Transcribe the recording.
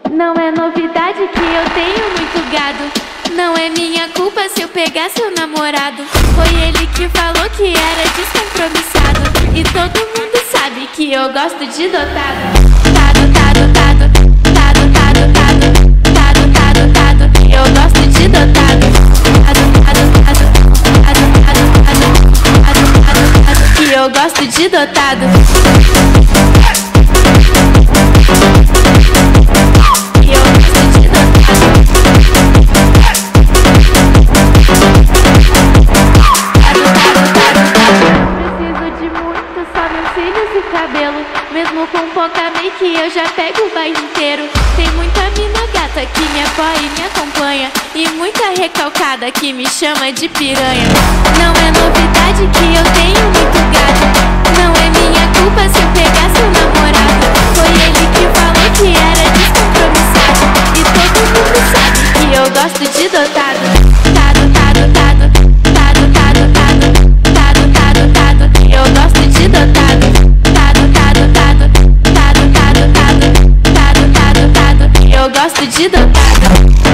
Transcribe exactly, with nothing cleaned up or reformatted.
Não é novidade que eu tenho muito gado. Não é minha culpa se eu pegar seu namorado. Foi ele que falou que era descompromissado. E todo mundo sabe que eu gosto de dotado. Tado, tado, tado, tado, tado, tado, tado, tado, tado. Eu gosto de dotado. Tado, tado, tado, tado, tado, tado, tado, tado, tado. Que eu gosto de dotado. Mesmo com pouca make eu já pego o bairro inteiro. Tem muita mina gata que me apoia e me acompanha, e muita recalcada que me chama de piranha. Não é novidade que eu tenho muito gado. Não é minha culpa se eu pegar seu namorado. Foi ele que falou que era descompromissado. E todo mundo sabe que eu gosto de dotado. Tado, tado, tado, tado, tado, tado, tado, tado, tado. Eu gosto de dotado. Eu gosto de dotado.